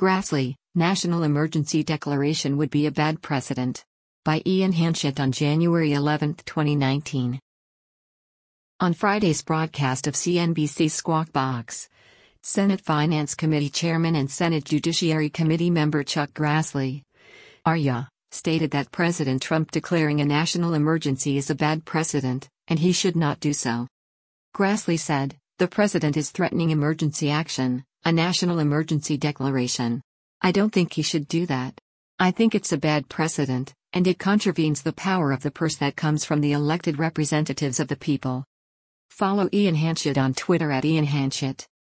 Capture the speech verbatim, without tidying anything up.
Grassley, National Emergency Declaration would be a bad precedent. By Ian Hanchett on January eleventh, twenty nineteen. On Friday's broadcast of C N B C's Squawk Box, Senate Finance Committee Chairman and Senate Judiciary Committee member Chuck Grassley, R Y A, stated that President Trump declaring a national emergency is a bad precedent, and he should not do so. Grassley said, "The president is threatening emergency action, a national emergency declaration. I don't think he should do that. I think it's a bad precedent, and it contravenes the power of the purse that comes from the elected representatives of the people." Follow Ian Hanchett on Twitter at Ian Hanchett.